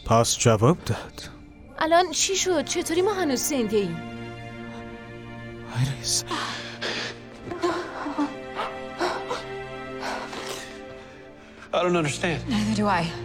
پس جواب داد. الان چی شد؟ چطوری ما هنوز زنده ایم؟ آیریس I don't understand. Neither do I.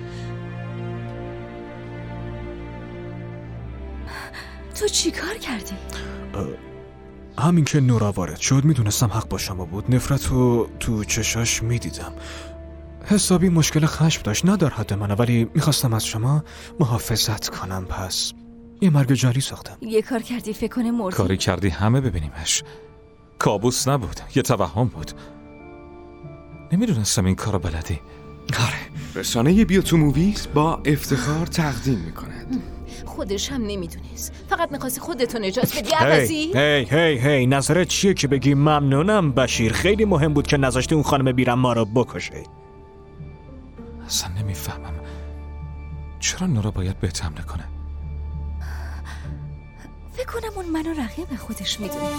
تو چی کار کردی؟ همین که نورا وارد شد میدونستم حق با شما بود. نفرتو تو چشاش میدیدم. حسابی مشکل خشم داشت، نه در حد منه، ولی میخواستم از شما محافظت کنم. پس یه مرگ جاری ساختم. یه کار کردی فکر کنه مردی. کاری کردی همه ببینیمش. کابوس نبود، یه توهم بود. نمیدونستم این کارو بلدی. آره، رسانه بیا تو موویز با افتخار تقدیم میکند. خودش هم نمیدونست، فقط میخواستی خودتو نجات بدی. عوضی هی نظرت چیه که بگی ممنونم بشیر؟ خیلی مهم بود که نذاشتی اون خانم بیرم ما رو بکشه. اصلا نمیفهمم چرا نورا باید بهت حمله کنه. فکر کنم اون منو رقیب خودش میدونه.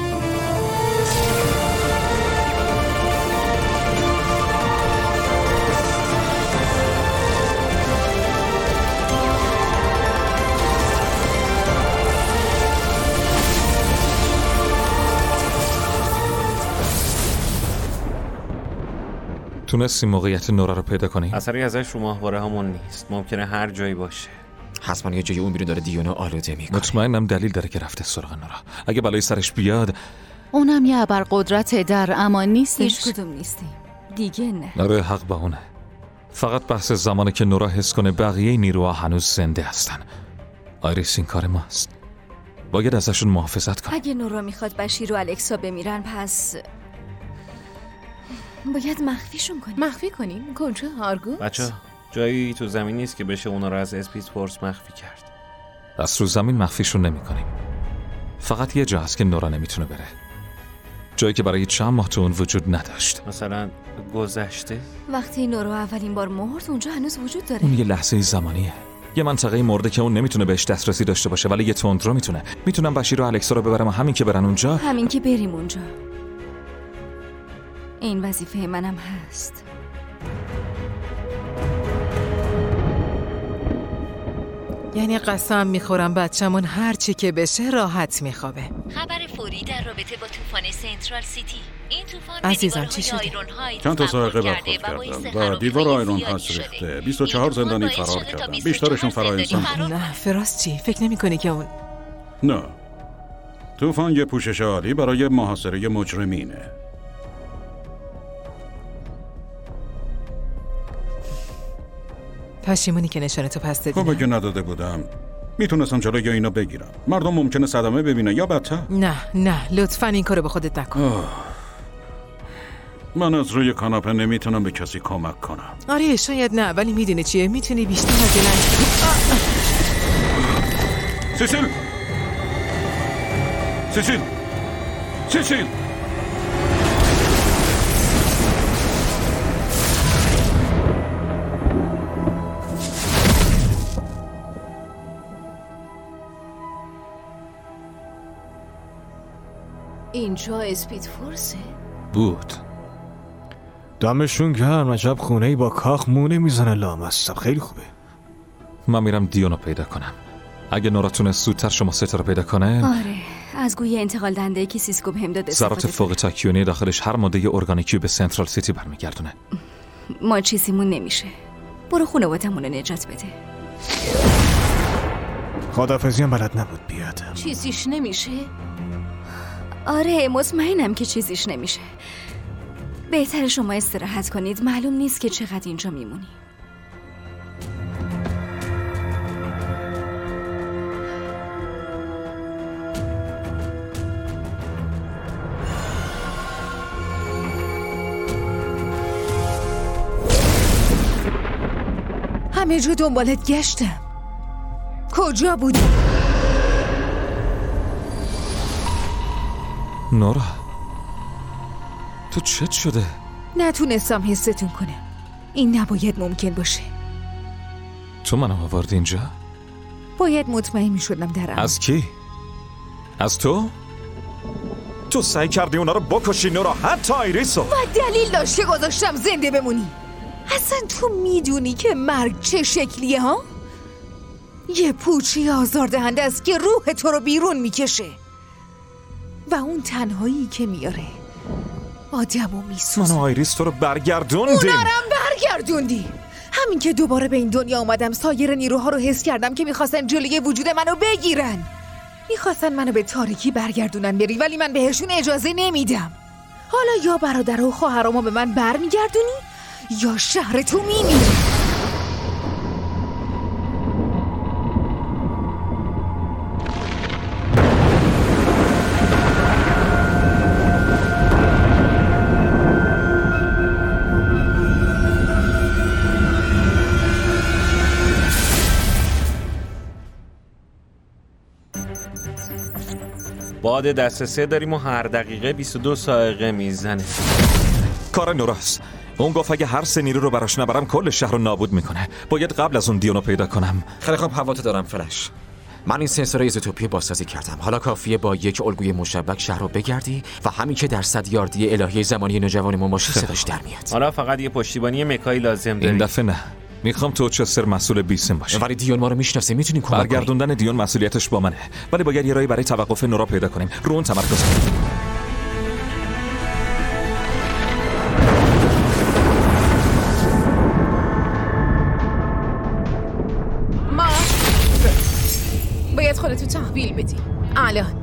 تونستی موقعیت نورا رو پیدا کنی؟ اثری ازش رو ماهواره همون نیست، ممکنه هر جایی باشه. حتما یه جایی اون بیرون داره دیونو آلوده میکنه. مطمئنم دلیل داره که رفته سراغ نورا. اگه بلای سرش بیاد. اونم یه ابرقدرت در امان نیستش. هیچ کدوم نیستیم دیگه. نه آره، حق با اونه. فقط بحث زمانه که نورا حس کنه بقیه نیروها هنوز زنده هستن. آیریس، این کار ماست. باید ازشون محافظت کنیم. اگه نورا میخواد بشیر و الکسا بمیرن پس باید مخفیشون کنیم. مخفی کنیم؟ کجا آرگوس؟ بچه جایی تو زمین نیست که بشه اونا رو از اسپیس فورس مخفی کرد. از رو زمین مخفیشون نمی کنیم. فقط یه جا هست که نورا نمیتونه بره. جایی که برای چند ماه تو اون وجود نداشت. مثلا گذشته؟ وقتی نورا اولین بار مرد اونجا هنوز وجود داره. اون یه لحظه زمانیه. یه منطقه مرده که اون نمیتونه بهش دسترسی داشته باشه، ولی یه تندرو میتونه. میتونم بشیر و الکسا رو ببرم و همین که برن اونجا. همین که بریم اونجا. این وظیفه منم هست. یعنی قسم میخورم بچه‌مون هر چی که بشه راحت میخوابه. خبر فوری در رابطه با طوفان سنترال سیتی. این طوفان عزیزم چی شده؟ چند تا سائقه برخورد کردن و دیوار آیرون هاست ریخته. 24 زندانی فرار کردن. بیشترشون فرار انسان. نه فراست چی؟ فکر نمی کنی که اون؟ نه. طوفان یه پوشش عالی برای محاصره مجرمینه. پشیمونی که نشانتو پس دادی. خب اگه نداده بودم میتونستم جلوی اینا بگیرم. مردم ممکنه صدمه ببینن یا بدتر. نه لطفاً این کارو به خودت نکن. من از روی کاناپه نمیتونم به کسی کمک کنم. آره شاید نه، ولی میدونی چیه؟ میتونی بیشتر از این. سیسیل اینجا اسپید فورسه؟ بود. دمشون گرم. عجب خونه‌ای با کاخ مونه میزنه لامصب. خیلی خوبه. من میرم دیونو پیدا کنم. اگه نورا تونست زودتر شما ستا رو پیدا کنه. آره، از گوی انتقال دنده که سیسکو بهم داد استفاده. ذرات فوق تاکیونی داخلش هر ماده ارگانیکی به سنترال سیتی برمیگردونه. ما چیزیمون نمیشه. برو خانواده‌مون رو نجات بده. خداحافظی هم بلد نبود بیاد. چیزیش نمیشه؟ آره مطمئنم که چیزیش نمیشه. بهتره شما استراحت کنید. معلوم نیست که چقدر اینجا میمونی. همه جا دنبالت گشتم. کجا بودی؟ نورا تو چت شده؟ نتونستم حستون کنم. این نباید ممکن باشه. تو منو آوردی اینجا؟ باید مطمئن میشدم در امان. از کی؟ از تو؟ تو سعی کردی اونا رو بکشی نورا، حتی آیریسو. و دلیل داشت که گذاشتم زنده بمونی. اصلا تو میدونی که مرگ چه شکلیه ها؟ یه پوچی آزاردهنده است که روح تو رو بیرون میکشه و اون تنهایی که میاره آدمو میسوزه. من و آیریس تو رو برگردوندیم. اونارم برگردوندی. همین که دوباره به این دنیا اومدم سایر نیروها رو حس کردم که میخواستن جلوی وجود منو بگیرن. میخواستن منو به تاریکی برگردونن بری، ولی من بهشون اجازه نمیدم. حالا یا برادر و خواهرامو به من برمیگردونی یا شهر تو میمیری. باد دست 3 داریم و هر دقیقه 22 صاعقه میزنه. کار نوراست. اون گفت اگه هر 3 نیرو رو براش نبرم کل شهر رو نابود میکنه. باید قبل از اون دیونو پیدا کنم. خیلی خوب، هواتو دارم فلش. من این سنسور ایزوتوپی بازسازی کردم. حالا کافیه با یک الگوی مشبک شهر رو بگردی و همین که در 100 یاردی الهیه زمانی نوجوانمون باشی صداش در میاد. حالا فقط یه پشتیبانی مکایی لازم داری. این دفعه نه. میخوام توچستر مسئول بیسیم باشه. ولی دیون ما رو میشناسه، میتونیم کمک کنیم. برگردوندن دیون مسئولیتش با منه. ولی باید یه راهی برای توقف نورا پیدا کنیم. رو اون تمرکز کنیم. ما باید خودتو تحویل بدی الان.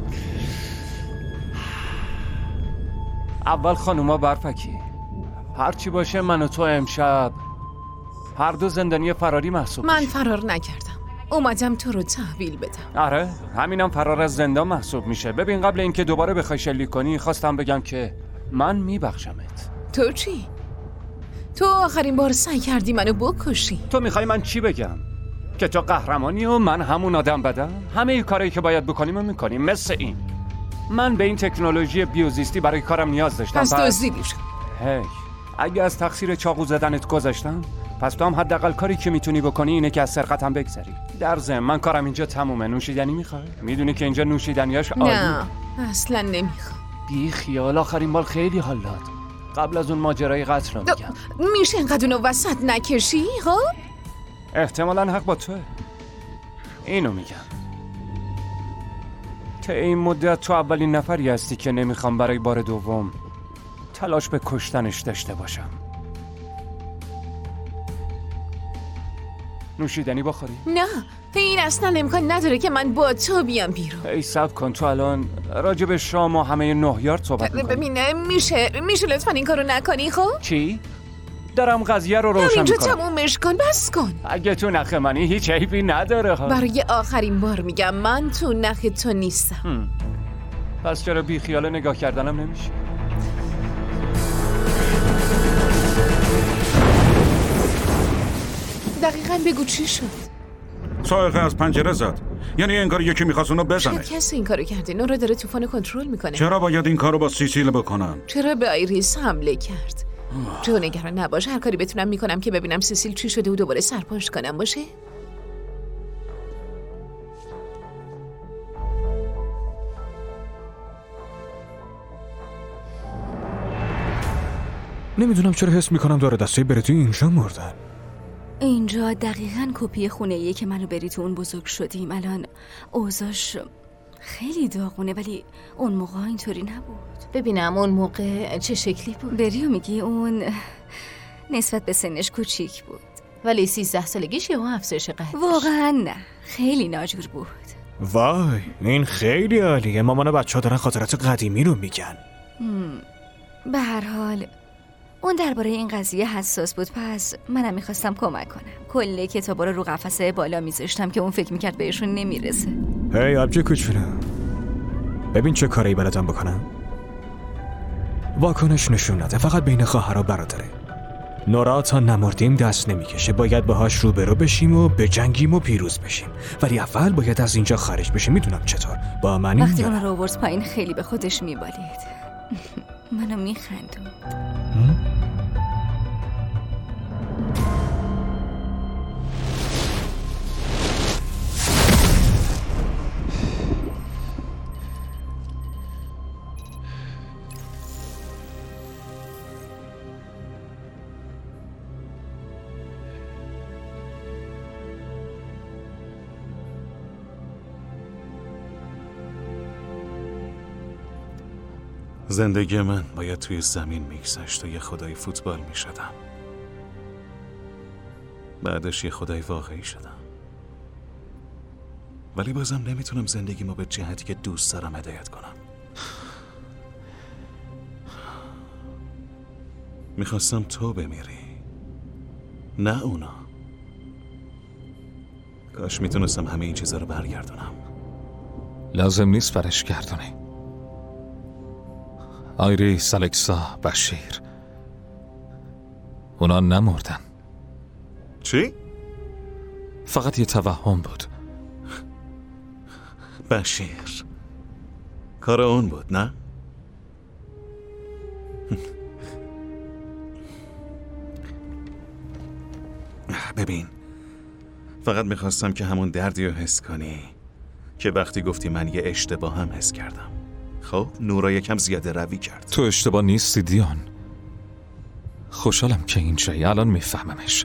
اول خانوما برفکی، هرچی باشه من و تو امشب هر دو زندانی فراری محسوب من فرار نکردم، اومدم تو رو تحویل بدم. آره همینم فرار از زندان محسوب میشه. ببین قبل اینکه دوباره بخوای شلیک کنی خواستم بگم که من میبخشمت. تو چی؟ تو آخرین بار سعی کردی منو بکشی. تو میخوای من چی بگم؟ که تو قهرمانی و من همون آدم بدم؟ همه کارهایی که باید بکنیم رو میکنیم. مثل این من به این تکنولوژی بیوزیستی برای کارم نیاز داشتم. پس دزدیدی شد. هی اگه از تقصیر چاقو زدنت گذاشتم، پس تو هم حداقل کاری که میتونی بکنی اینه که از سرقتم بگذری. در ضمن من کارم اینجا تمومه. نوشیدنی میخوای؟ میدونی که اینجا نوشیدنیاش عالی. نه اصلا نمیخوام. بی خیال، آخرین بار خیلی حال داد. قبل از اون ماجرای قتل رو میگم. میشه اینقدر اونو وسط نکشی؟ خب احتمالاً حق با توه. اینو میگم که این مدت تو اولین نفری هستی که نمیخوام برای بار دوم تلاش به کشتنش داشته باشم. نوشیدنی بخوری؟ نه این اصلا امکان نداره که من با تو بیام بیرون. ای صبر کن، تو الان راجع به شام و همه 9 یارد صحبت میکنی. ببینه میشه لطفا این کارو نکنی. خب چی؟ دارم قضیه رو روشن میکنم. اینجا تمومش کن، بس کن. اگه تو نخ منی هیچ عیبی نداره ها. برای آخرین بار میگم من تو نخ تو نیستم. پس چرا بی خیال نگاه کردنم نمیشه؟ دقیقاً بگو چی شد؟ صاعقه از پنجره زد. یعنی انگار یکی میخواست اونو بزنه. چه کسی این کارو کرده؟ نورا داره طوفان کنترل میکنه. چرا باید این کارو با سیسیل بکنم؟ چرا به آیریس حمله کرد؟ جو نگران نباش، هر کاری بتونم میکنم که ببینم سیسیل چی شده و دوباره سرپاشت کنم. باشه؟ نمیدونم چرا حس میکنم داره دستای بریتو اینجا مردن. اینجا دقیقاً کپی خونه‌ایه که منو بریتو اون بزرگ شدیم. الان اوضاعش خیلی داغونه، ولی اون موقع اینطوری نبود. ببینم اون موقع چه شکلی بود؟ بریو میگی اون نسبت به سنش کوچیک بود، ولی 13 سالگیش یهو افزایش قد. واقعا نه، خیلی ناجور بود. وای این خیلی عالیه. مامان و بچه‌ها دارن خاطرات قدیمی رو میگن. به هر حال اون درباره این قضیه حساس بود، پس منم میخواستم کمک کنم. کل کتابا رو قفسه بالا میذاشتم که اون فکر میکرد بهشون نمیرسه. هی آبجی کوچولو، ببین چه کاری بلدم بکنم. واکنش نشون نده، فقط بین خواهر و برادره. نورا تا نمردیم دست نمیکشه. باید باهاش روبرو بشیم و بجنگیم و پیروز بشیم، ولی اول باید از اینجا خارج بشیم. میدونم چطور. با منی وقتی اون رو آورد پایین خیلی به خودش میبالید. منو میخندون. زندگی من باید توی زمین میگذشت و یه خدای فوتبال میشدم. بعدش یه خدای واقعی شدم. ولی بازم نمیتونم زندگیمو به جهتی که دوست دارم هدایت کنم. میخواستم تو بمیری، نه اونا. کاش میتونستم همه این چیزا رو برگردونم. لازم نیست برش گردونی. آیریس، الکسا، بشیر، اونا نمردن. چی؟ فقط یه توهم بود. بشیر کار اون بود، نه؟ ببین، فقط میخواستم که همون دردی رو حس کنی که وقتی گفتی من یه اشتباه هم حس کردم. خب نورا یکم زیاده روی کرد. تو اشتباه نیستی دیان. خوشحالم که اینجایی، الان میفهممش.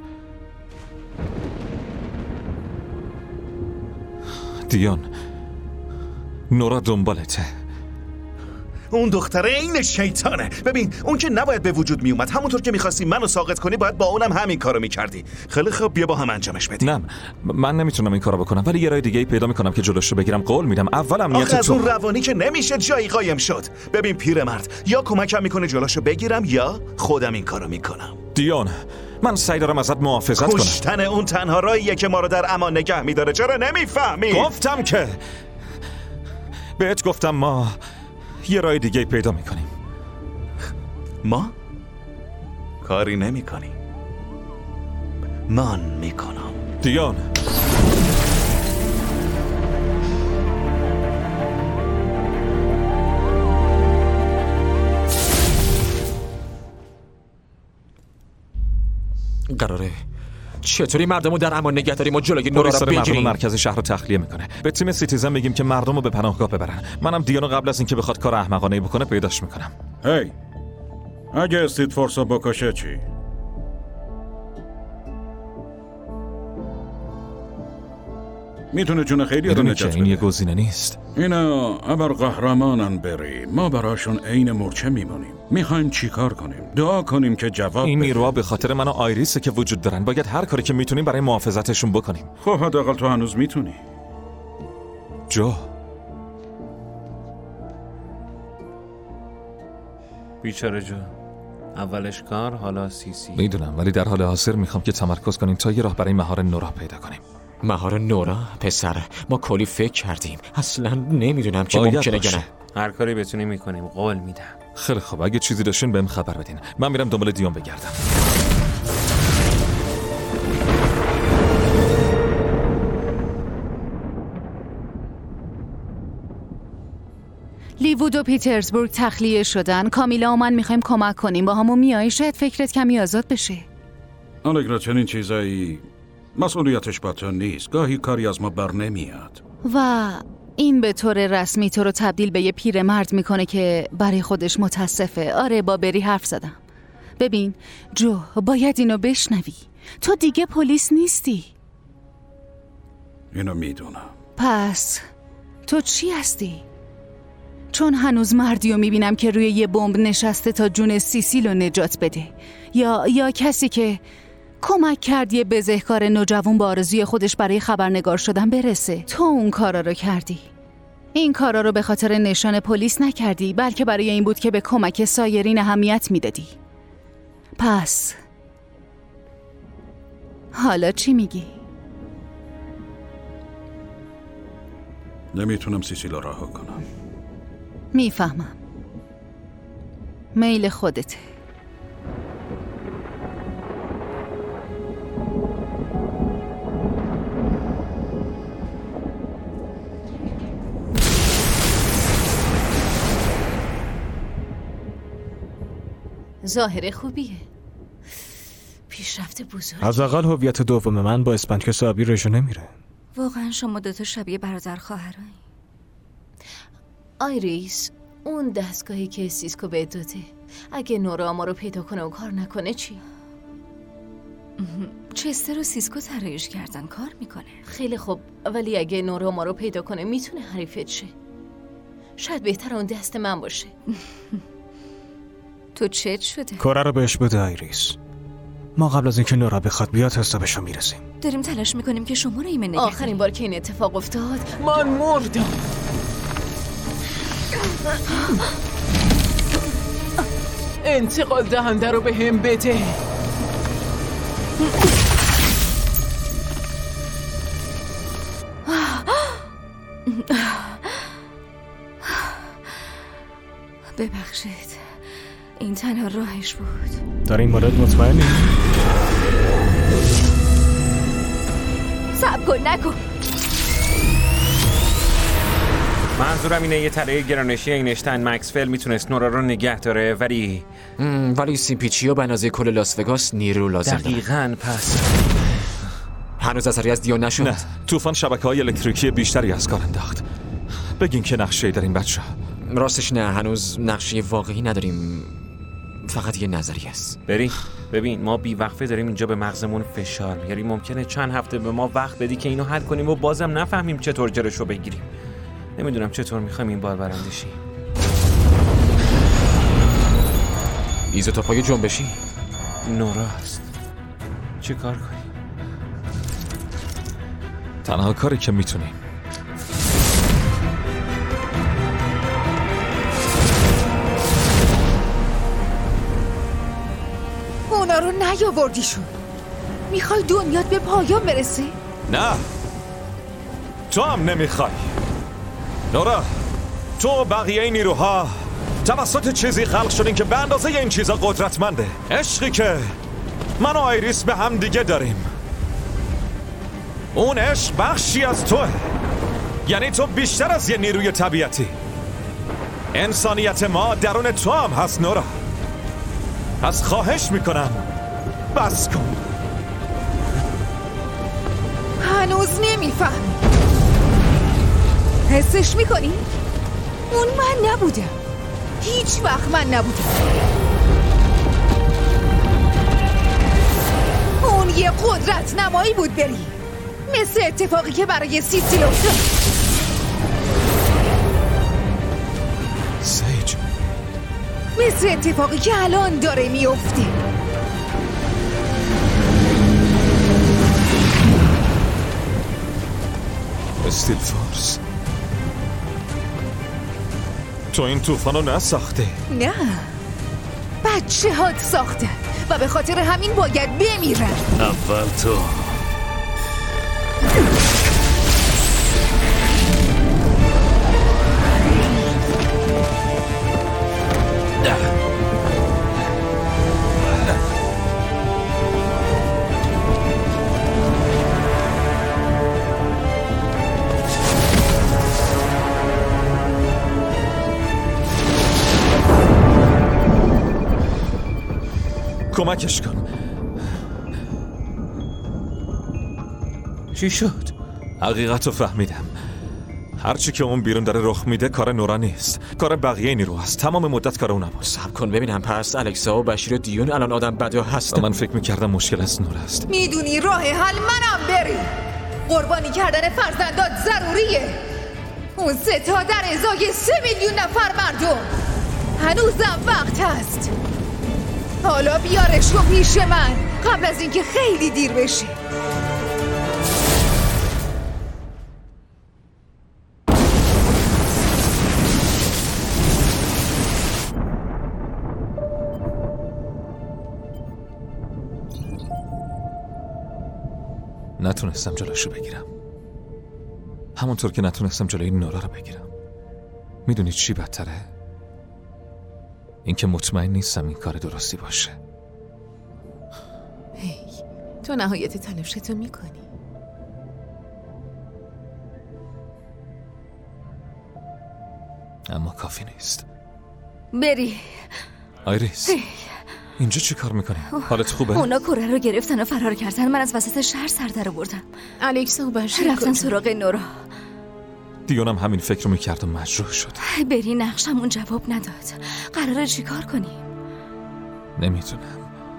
دیان، نورا دنبالته. اون دختره این شیطانه. ببین اون که نباید به وجود می اومد. همونطور که میخواستی منو ساقط کنی باید با اونم همین کارو میکردی. خیلی خوب، بیا با هم انجامش بدیم. نه، من نمیتونم این کارو بکنم، ولی یه راه دیگه ای پیدا میکنم که جلوش رو بگیرم. قول میدم اولم نیت تو. از اون روانی که نمیشه جایی قایم شد. ببین پیرمرد، یا کمکم میکنه جلوشو بگیرم یا خودم این کارو میکنم. دیان، من سعی دارم ازت محافظت کنم. کشتن اون تنها راهیه که ما رو در امان نگه میداره. چرا نمیفهمی؟ گفتم که بهت گفتم ما یه راه دیگه پیدا میکنیم. ما؟ کاری نمیکنیم. من میکنم. دیان، قراره چطوری مردمو در امان نگه داریم و جلوی نورا رو بگیریم؟ مردم مرکز شهر رو تخلیه میکنه. به تیم سیتیزن میگیم که مردم رو به پناهگاه ببرن. منم دیانو قبل از اینکه بخواد کار احمقانه‌ای بکنه پیداش میکنم. هی، اگه استید فورسو بکشه چی؟ میتونه جون خیلی رو نجات بده. این یه گزینه نیست. اینا ابرقهرمانن بری. ما براشون عین مورچه میمونیم. میخوایم چی کار کنیم؟ دعا کنیم که جواب این نیروها به خاطر من و آیریسه که وجود دارن. باید هر کاری که میتونیم برای محافظتشون بکنیم. خب حداقل تو هنوز میتونی. جو، بیچاره جو، اولش کار حالا سیسی. میدونم، ولی در حال حاضر میخوام که تمرکز کنیم تا یه راه برای مهار نورا پیدا کنیم. مهار نورا؟ پسر، ما کلی فکر کردیم. اصلا نمیدونم که ممکنه یا نه. هر کاری بتونیم میکنیم، قول میدم. خیلی خب، اگه چیزی داشتین بهم خبر بدین. من میرم دنبال دیان بگردم. لیوود و پیترزبورگ تخلیه شدن. کامیلا و من میخوایم کمک کنیم. با همون میایی؟ شاید فکرت کمی آزاد بشه. آلگرا، چنین چیزایی مسئولیتش با تو نیست. گاهی کاری از ما بر نمیاد. و این به طور رسمی تو رو تبدیل به یه پیرمرد میکنه که برای خودش متاسفه. آره، با بری حرف زدم. ببین جو، باید اینو بشنوی. تو دیگه پلیس نیستی. اینو میدونم. پس تو چی هستی؟ چون هنوز مردی رو میبینم که روی یه بمب نشسته تا جون سیسیل رو نجات بده، یا کسی که کمک کرد یه بزهکار نوجوان با آرزوی خودش برای خبرنگار شدن برسه. تو اون کارا رو کردی. این کارا رو به خاطر نشان پلیس نکردی، بلکه برای این بود که به کمک سایرین اهمیت میدادی. پس حالا چی میگی؟ نمیتونم سیسیل رو رها کنم. میفهمم. میل خودته. ظاهر خوبیه. پیشرفت بزرگ. از اقل هویت دوم من با اسپندکس آبی رژو نمیره. واقعا شما دوتا شبیه برادر خواهرایی. آیریس، اون دستگاهی که سیسکو به داده، اگه نورا ما رو پیدا کنه و کار نکنه چی؟ چستر و سیسکو طراحیش کردن، کار میکنه. خیلی خوب، ولی اگه نورا ما رو پیدا کنه میتونه حریفت شه. شاید بهتر اون دست من باشه. تو چت شده؟ کره رو بهش بده آیریس. ما قبل از اینکه نورا بخواد بیاد حسابشو میرسیم. داریم تلاش میکنیم که شما رو ایمن نگه داریم. آخرین بار که این اتفاق افتاد من مردم. انتقال دهنده رو به هم بده. ببخشید، این تنها راهش بود. در این مورد مطمئنی؟ صبر کن، نکن. منظورم اینه یه تله گرانشی اینشتین مکسول میتونست نورا رو نگه داره، ولی سیمپیچیا به اندازه کل لاس وگاس نیرو لازم داره. دقیقاً. پس هنوز اثری از دیون نشد. نه، طوفان شبکه‌های الکتریکی بیشتری از کار انداخت. بگین که نقشه‌ای داریم بچه. راستش نه، هنوز نقشه واقعی نداریم، فقط یه نظریه است. ببین ما بی‌وقفه داریم اینجا به مغزمون فشار میاریم. ممکنه چند هفته به ما وقت بدی که اینو حل کنیم و بازم نفهمیم چطور جلوشو بگیریم. نمیدونم چطور میخوایم این بار برنده شیم. ایزوتوپای جنبشی نوراست. چه کار کنیم؟ تنها کاری که میتونیم اونا رو نیاوردیشون. میخوای دنیات به پایان برسه؟ نه، تو هم نمیخوای. نورا، تو و بقیه نیروها توسط چیزی خلق شدین که به اندازه این چیزا قدرتمنده. عشقی که من و آیریس به هم دیگه داریم، اون عشق بخشی از توه. یعنی تو بیشتر از یه نیروی طبیعتی. انسانیت ما درون تو هم هست نورا. پس خواهش میکنم بس کن. هنوز نمیفهمی. حسش میکنی؟ اون من نبودم. هیچ وقت من نبودم. اون یه قدرت نمایی بود بری، مثل اتفاقی که برای سیسیل افتاد. سیج، مثل اتفاقی که الان داره میفته. استیل فورس، تو این طوفان رو نساخته. نه، بچه هات ساخته و به خاطر همین باید بمیرن. اول تو. کمکش کن. چی شد؟ حقیقت رو فهمیدم. هرچی که اون بیرون داره رخ میده کار نورا نیست، کار بقیه نیرو هست. تمام مدت کار اونم هست. صبر کن ببینم. پس الکسا و بشیر و دیون الان آدم بدا هستن. من فکر میکردم مشکل از نورا است. میدونی راه حل منم بری. قربانی کردن فرزندات ضروریه. اون 3 تا در ازای 3 میلیون نفر مردم. هنوزم وقت هست. حالا بیارش رو پیش من قبل از اینکه خیلی دیر بشه. نتونستم جلوشو بگیرم، همونطور که نتونستم جلوی نورا رو بگیرم. میدونی چی بدتره؟ اینکه مطمئن نیستم این کار درستی باشه. هی، تو نهایت تلاشتو میکنی. اما کافی نیست. بری. آیریس، اینجا چی کار میکنی؟ حالت خوبه؟ اونا کره رو گرفتن و فرار کردن. من از وسط شهر سر در آوردم. الکسا و بشیر رفتن سراغ نورا. دیونم همین فکر رو میکرد و مجروح شد. بری نقشمون جواب نداد. قراره چی کار کنیم؟ نمیتونم.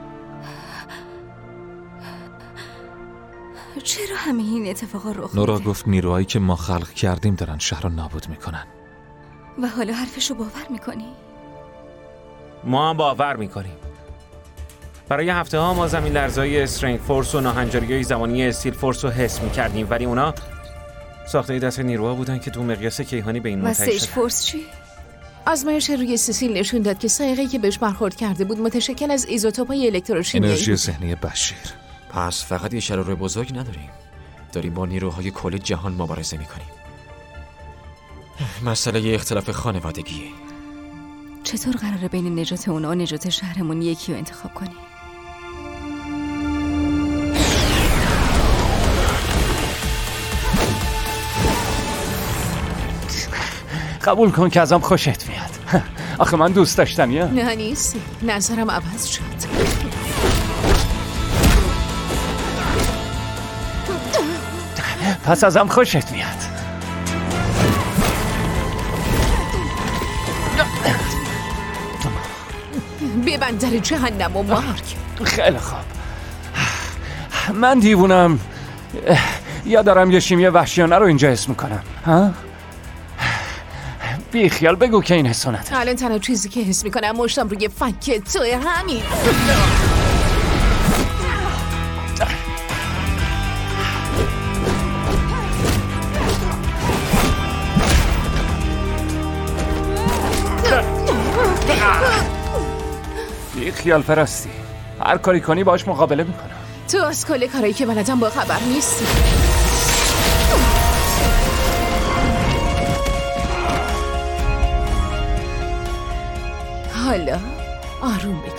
چرا همه این اتفاقا رخ میده؟ نورا گفت نیروهایی که ما خلق کردیم دارن شهر رو نابود میکنن. و حالا حرفشو باور میکنی؟ ما باور میکنیم. برای هفته ها ما زمین لرزهای استرنگ فورس و ناهنجاری‌های زمانی استیل فورس رو حس میکردیم، ولی اونا ساخته دست نیروها بودن که تو مقیاس کیهانی به این منتهی شدن. و سیج فورس چی؟ آزمایش روی سیسیل نشون داد که سایقه‌ای که بهش برخورد کرده بود متشکل از ایزوتوپ‌های الکتروشیمیایی انرژی ذهنی بشیر. پس فقط یه شراره بزرگ نداریم، داریم با نیروهای کل جهان مبارزه میکنیم. مسئله اختلاف خانوادگیه. چطور قراره بین نجات اونا و نجات شهرمون یکی رو انتخاب کنی؟ قبول کن که ازم خوشت میاد. آخه من دوست داشتنیه. نه نیستی، نظرم عوض شد. پس ازم خوشت میاد. ببند در جهنم و مارک. خیلی خوب. من دیوونم یا دارم یه شیمی وحشیانه رو اینجا حس میکنم؟ ها؟ بی خیال بگو که این حسونت. الان تنها چیزی که حس میکنم مشتم روی فک توی همین. بی خیال پرستی. هر کاری کنی باش مقابله میکنم. تو از کل کارایی که بلدم با خبر نیستی. حالا آروم بگیر.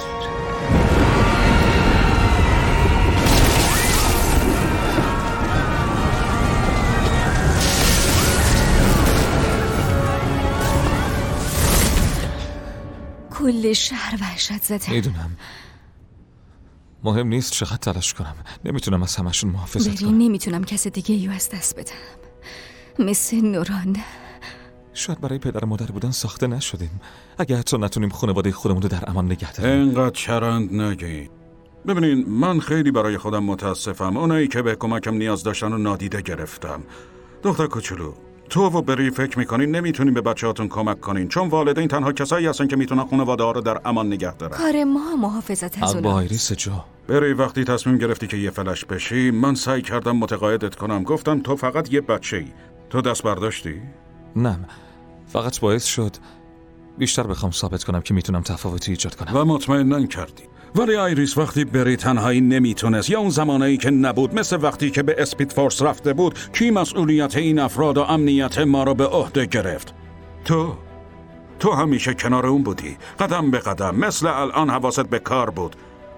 کل شهر وحشت زده. میدونم. مهم نیست چقدر تلاش کنم، نمیتونم از همشون محافظت کنم. نمیتونم کس دیگه یو از دست بدم مثل نوران. شاید برای پدر و مادر بودن ساخته نشدیم. اگه حتی نتونیم خانواده خودمون رو در امان نگه داریم. اینقدر چرند نگید. ببینین من خیلی برای خودم متاسفم. اونایی که به کمکم نیاز داشتن رو نادیده گرفتم. دختر کوچولو، تو و بری فکر میکنین نمیتونین به بچه‌هاتون کمک کنین چون والدین تنها کسایی هستن که میتونن خانواده ها رو در امان نگه دارن. کار ما محافظت از با آیریس جا. بری وقتی تصمیم گرفتی که یه فلش بشی من سعی کردم متقاعدت کنم. گفتم تو فقط یه بچه‌ای. تو دست برداشتی؟ نه، فقط باعث شد بیشتر بخوام ثابت کنم که میتونم تفاوتی ایجاد کنم. و مطمئناً کردی. ولی آیریس وقتی بری تنهایی نمیتونست یا اون زمانهایی که نبود، مثل وقتی که به اسپید فورس رفته بود، کی مسئولیت این افراد و امنیت ما رو به عهده گرفت؟ تو همیشه کنار اون بودی، قدم به قدم، مثل الان حواست به کار بود.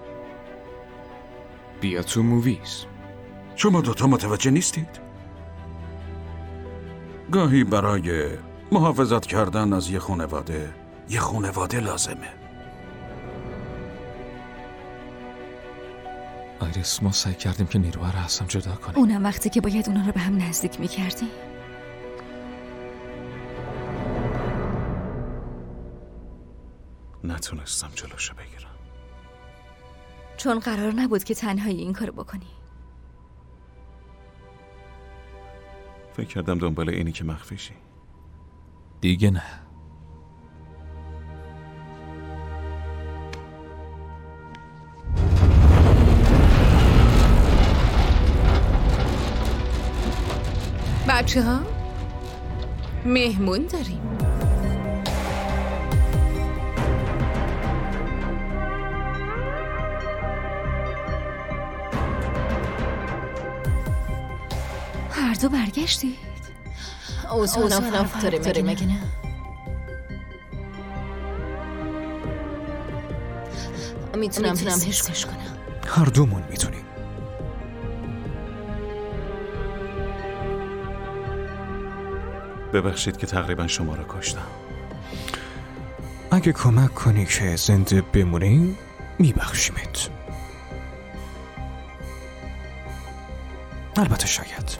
بیا تو موویز. شما دوتا متوجه نیستید؟ گاهی برای محافظت کردن از یه خانواده لازمه. آیریس، ما سعی کردیم که نیروها رو از هم جدا کنیم. اونم وقتی که باید اونا رو به هم نزدیک می‌کردیم. نتونستم جلوشو بگیرم. چون قرار نبود که تنهایی این کارو بکنی. فکر کردم دنبال اینی که مخفیشی. دیگه نه. بچه ها مهمون داریم. هر دو برگشتید؟ اوزانم داره مگه نه؟ میتونم حسش کنم. هر دومون میتونیم. ببخشید که تقریبا شما رو کشتم. اگه کمک کنی که زنده بمونیم میبخشیمت. البته شاید.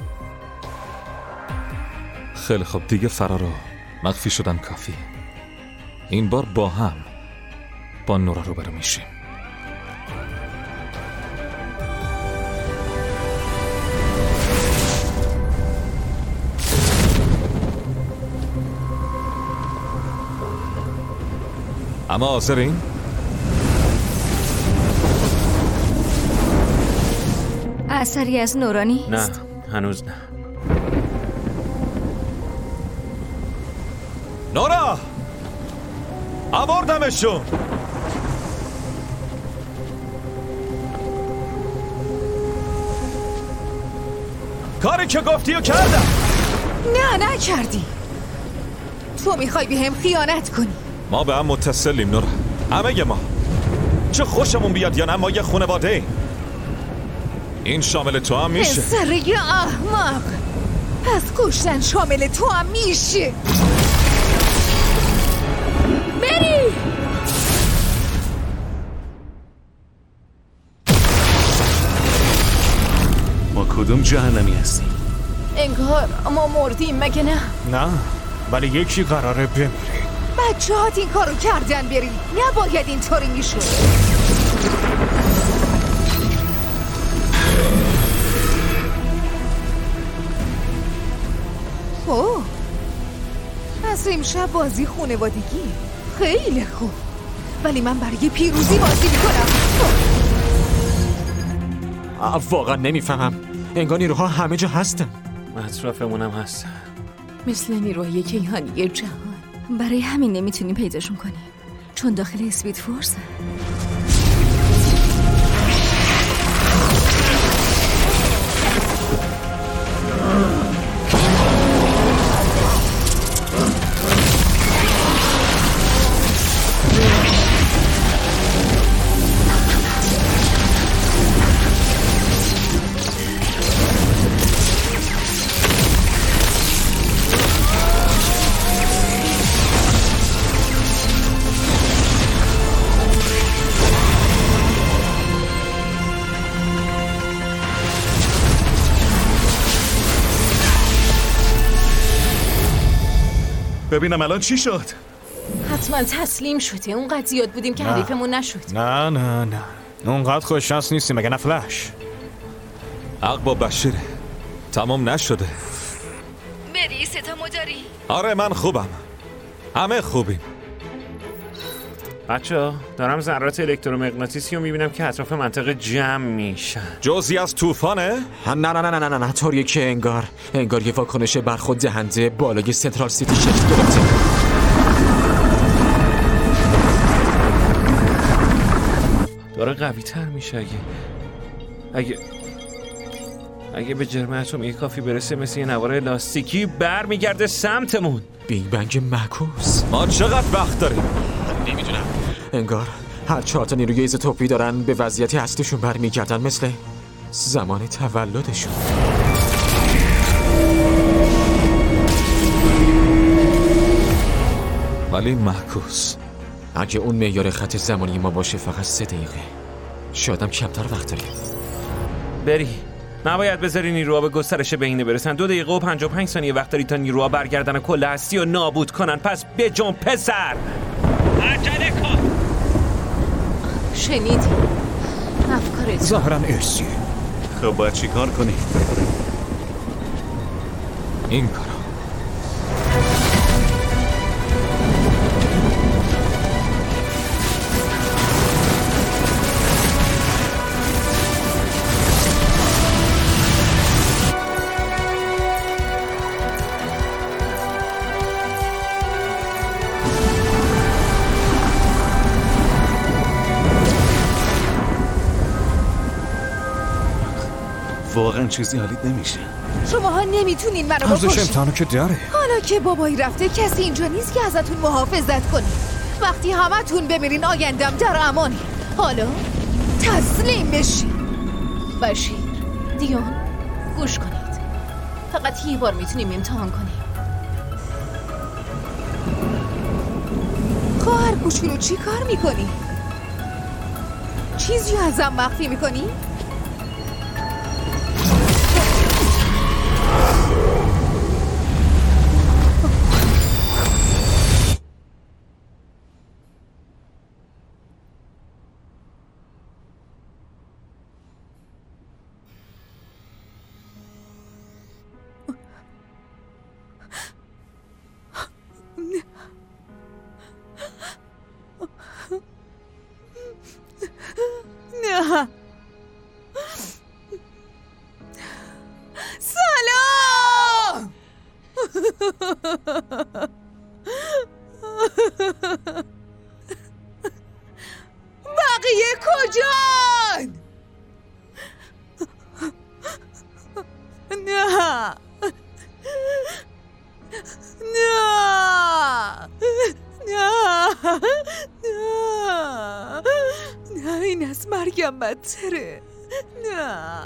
خیلی خب دیگه فرار و مخفی شدن کافی. این بار با هم با نورا روبرو میشیم. اما حاضرین؟ اثری از نورا نیست؟ نه هنوز نه. نورا آوردمشون. کاری که گفتی و کردم. نه نکردی. تو میخوای به هم خیانت کنی. ما به هم متصلیم نورا، همه ما، چه خوشمون بیاد یا نه ما یه خانواده ایم. این شامل تو هم میشه. پسر احمق، پس کشتن شامل تو هم میشه. بری. ما کدوم جهنمی هستیم؟ انگار ما مردیم مگه نه؟ نه ولی یکی قراره بمیره. بچه هات این کارو کردن بری، نباید اینطوری میشد. اوه از امشب بازی خانوادگی خیلی خوب، ولی من برای پیروزی بازی میکنم. واقعا نمیفهمم، انگار نیروها همه جا هستن. اطرافمونم هستن، مثل نیروهای کیهانی جهان. برای همین نمیتونیم پیداشون کنیم، چون داخل اسپید فورس. ببینم الان چی شد؟ حتما تسلیم شده، اونقدر زیاد بودیم که حریفمون نشد. نه نه نه اونقدر خوششانس نیستیم مگه نه فلش؟ حق با بشیره، تمام نشده. بری ستامو داری؟ آره من خوبم، همه خوبیم. بچه دارم ذرات الکترومغناطیسی رو میبینم که اطراف منطقه جمع میشن. جزئی از طوفانه؟ نه نه نه نه نه نه طوریه که انگار یه واکنش برخورد دهنده بالای سنترال سیتی شکل گرفته. داره قوی تر میشه. اگه به جرم اتمی کافی برسه مثل یه نوار لاستیکی برمیگرده سمتمون. بیگ بنگ معکوس. ما چقدر وقت داریم؟ نمیدونم، انگار هر 4 تا نیروی ایزوتوپی دارن به وضعیت اصلیشون برمیگردن، مثل زمان تولدشون. ولی معکوس، اگه اون معیار خط زمانی ما باشه فقط 3 دقیقه، شایدم کمتر وقت داریم. بری نباید بذاری نیروها به گسترش بهینه برسن. 2 دقیقه و 55 ثانیه وقت داری تا نیروها برگردن و کل هستی و نابود کنن. پس بجنب پسر، عجله کن. شنیدی افکارت؟ ظاهراً ارسیه. خب باید چی کار کنی؟ این کارا. واقعا چیزی حالیت نمیشه. شماها نمیتونین منو ارزش بکشین. امتحانو که داره. حالا که بابایی رفته کسی اینجا نیست که ازتون محافظت کنه. وقتی همتون بمیرین آیندم در امانه. حالا تسلیم بشین. بشیر، دیون، گوش کنید. فقط یه بار میتونیم امتحان کنیم. خواهر کوچولو چی کار میکنی؟ چیزی ازم مخفی میکنی؟ نه بقیه کجان؟ نه نه نه نه نه، این از مرگم بدتره. نه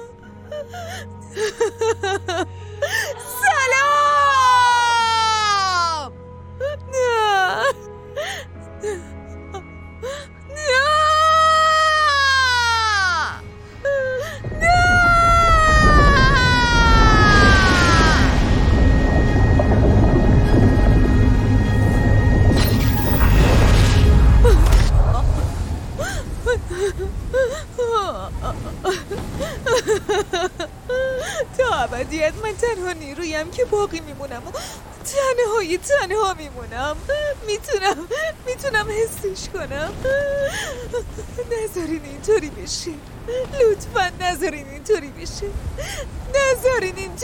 سلام. نه تا ابدیت من تنها نیرویم که باقی میمونم و تنها میمونم. میتونم حسش کنم. نذارین اینطوری بشه، لطفا نذارین اینطوری بشه، نذارین.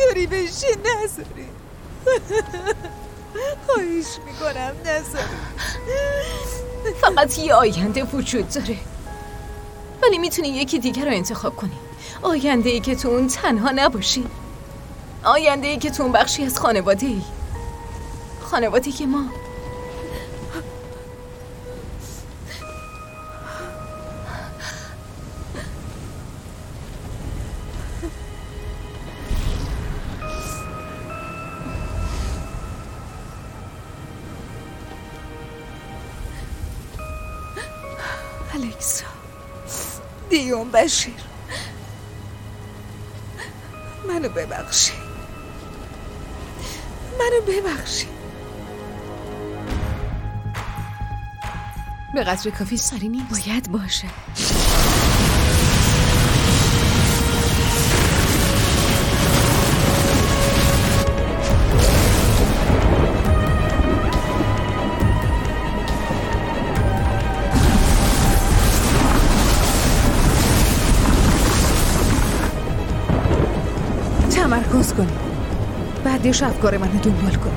خواهش میکنم نذارین. فقط یه آینده وجود داره، ولی میتونی یکی دیگر رو انتخاب کنی. آینده ای که تو اون تنها نباشی، آینده ای که تو اون بخشی از خانواده‌ای که ما. الکسا، دیون بشیر، منو ببخشید. به قدر کافی سری نیست. باید باشه. تمرکز کنی، بعدش افکار منو دنبال کن.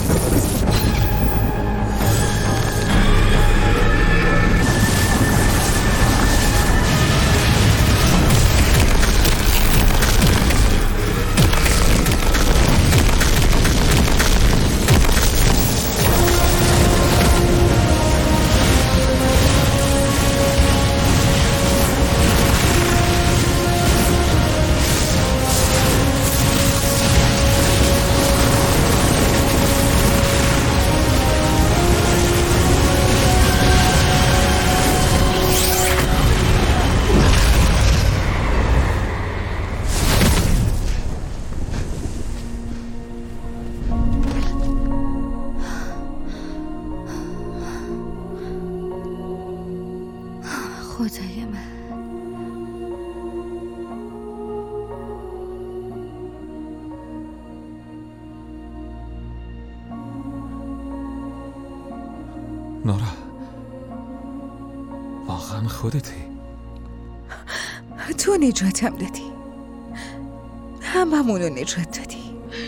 خدای من. نورا، واقعا خودتی؟ تو نجاتم دادی، هممونو نجات دادی.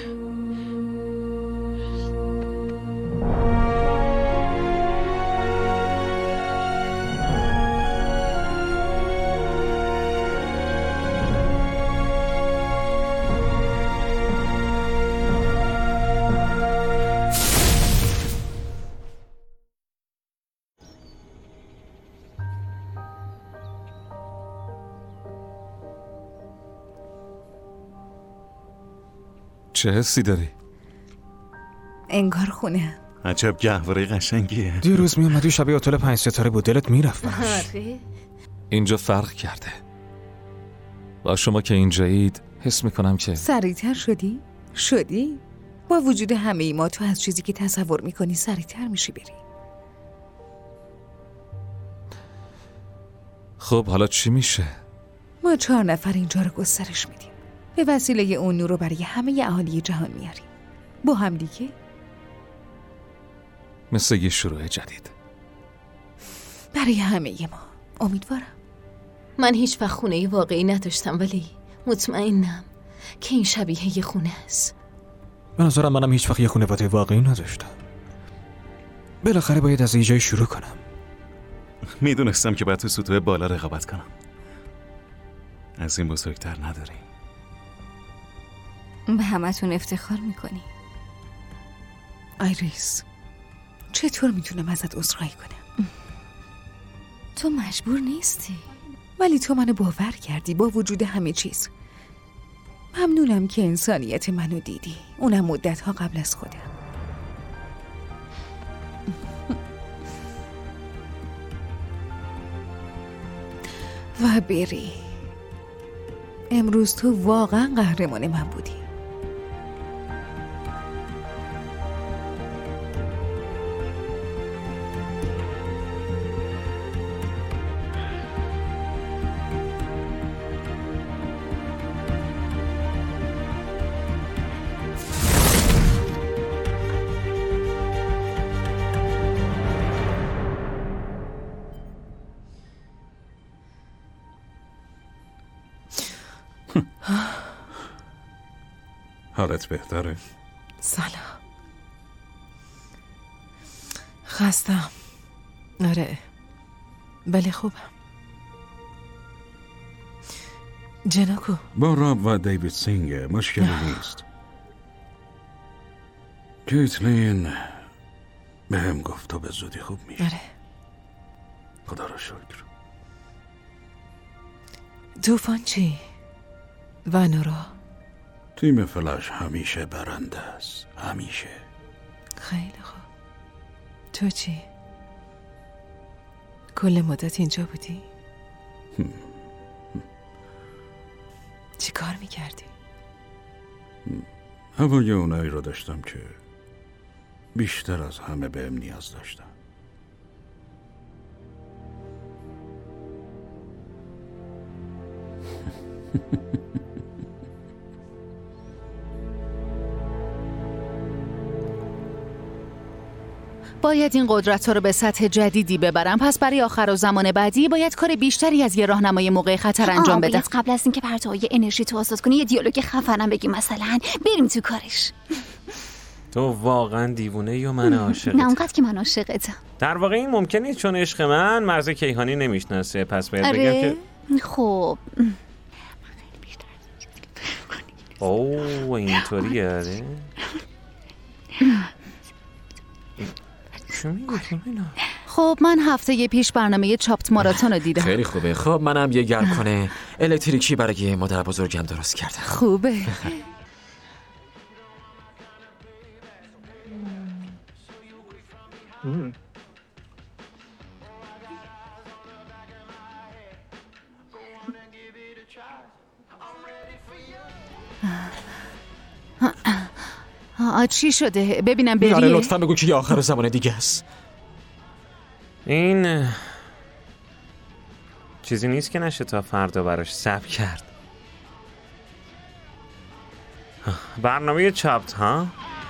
چه حسی داری؟ انگار خونه. عجب گهواره قشنگیه. دیروز می اومدی شبیه هتل 5 ستاره بود، دلت میرفت. آره. اینجا فرق کرده. با شما که اینجایید حس میکنم که سریعتر شدی؟ با وجود همه ما تو از چیزی که تصور میکنی سریعتر میشی بری. خب حالا چی میشه؟ ما 4 نفر اینجا رو گسترش میدیم. به وسیله اون نور رو برای همه اهالی جهان میاریم. با هم دیگه مثل یه شروع جدید برای همه ما. امیدوارم. من هیچ وقت خونه واقعی نداشتم، ولی مطمئنم که این شبیه یه خونه است. به نظرم منم هیچ وقت یه خانواده واقعی نداشتم. بالاخره باید از اینجای شروع کنم. میدونستم که باید تو سطوح بالا رقابت کنم. از این بزرگتر نداری. به همتون افتخار میکنی. آیریس، چطور میتونم ازت عذرخواهی کنم؟ تو مجبور نیستی. ولی تو منو باور کردی با وجود همه چیز. ممنونم که انسانیت منو دیدی، اونم مدت‌ها قبل از خودم. و بری، امروز تو واقعا قهرمان من بودی. حالت بهتره؟ سلام. خستم. آره ولی خوبم. جناکو با راب و دیوید سینگ مشکلی نیست. کیتلین به هم گفت تو به زودی خوب میشی. آره. خدا را شکر. طوفان چی؟ و نورا؟ تیم فلش همیشه برنده است. همیشه. خیلی خوب. تو چی؟ کل مدت اینجا بودی؟ چی کار میکردی؟ هوای اونایی رو داشتم که بیشتر از همه بهم نیاز داشتم. باید این قدرت رو به سطح جدیدی ببرم، پس برای آخر و زمان بعدی باید کار بیشتری از یه راهنمای موقع خطر انجام بدم. قبل از اینکه پرتوهای انرژی تو آزاد کنی یه دیالوگ خفنم بگی، مثلا بریم تو کارش. تو واقعا دیوونه یا من عاشقت؟ نه اونقدر که من عاشقتم. در واقع این ممکن نیست چون عشق من مرز کیهانی نمیشناسه، پس باید بگم که خب اوه اینطوریه. آره خب من هفته پیش برنامه چاپت ماراتون رو دیدم. خیلی خوبه. خب منم یه گرمکنه الکتریکی برای مادر بزرگم درست کردم. خوبه. چی شده؟ ببینم بریه؟ آره لطفا بگو که یه آخر زمان دیگه است. این چیزی نیست که نشه تا فردا براش ثبت کرد. برنامه چاپت ها؟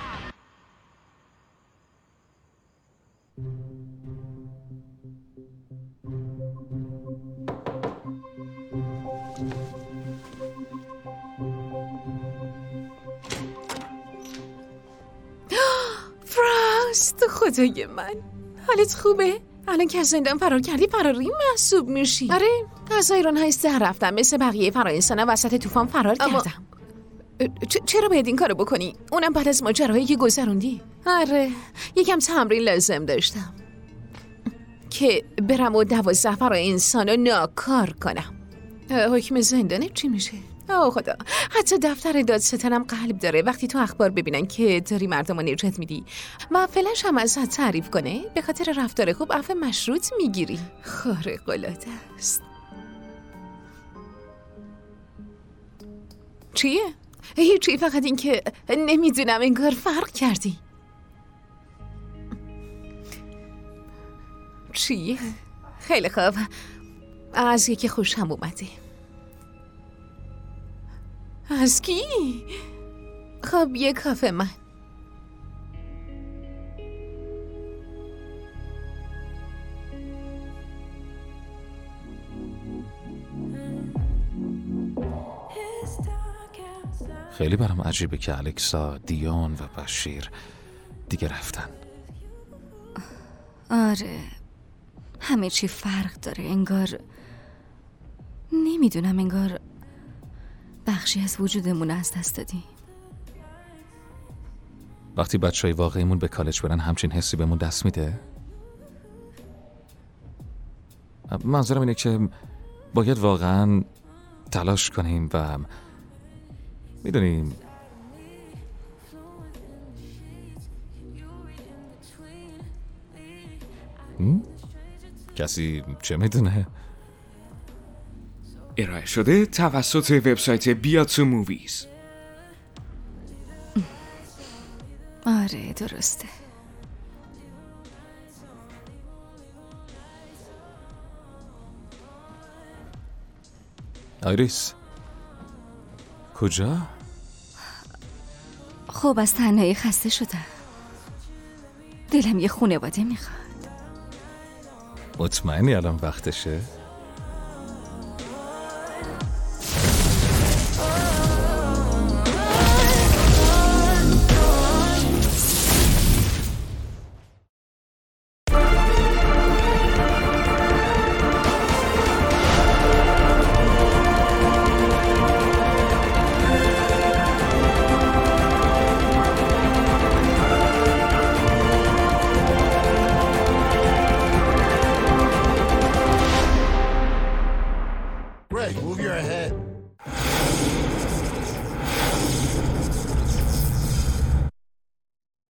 فراست، خدای من حالت خوبه؟ الان که از زندان فرار کردی فراری محسوب میشی. آره از ایران های سه رفتم، مثل بقیه فرایستانه وسط طوفان فرار کردم. چرا باید این کارو بکنی؟ اونم بعد از ماجراهایی که گذروندی. آره یکم تمرین لازم داشتم که برم و 12 فرایستانو ناکار کنم. حکم زندانه چی میشه؟ اوه خدا، حتی دفتر دادستانم قلب داره وقتی تو اخبار ببینن که داری مردم رو نجات میدی و فلش هم ازت تعریف کنه به خاطر رفتار خوب عفو مشروط میگیری. خارق‌العاده است. چیه؟ هیچی، فقط این که نمیدونم انگار فرق کردی. چیه؟ خیلی خوب، از یکی خوشم اومده. از کی؟ خب یه کافه من. خیلی برام عجیبه که الکسا، دیون و بشیر دیگه رفتن. آره، همه چی فرق داره. انگار نمیدونم، انگار بخشی از وجودمون از دست دادیم. وقتی بچه‌های واقعیمون به کالج برن همچین حسی بهمون دست میده؟ منظورم اینه که باید واقعا تلاش کنیم و میدونیم کسی چه میدونه؟ ارائه شده توسط وبسایت بیا تو موویز. آره درسته. آیریس کجا؟ خب از تنهایی خسته شدم. دلم یه خانواده میخواد. مطمئنی الان وقتشه؟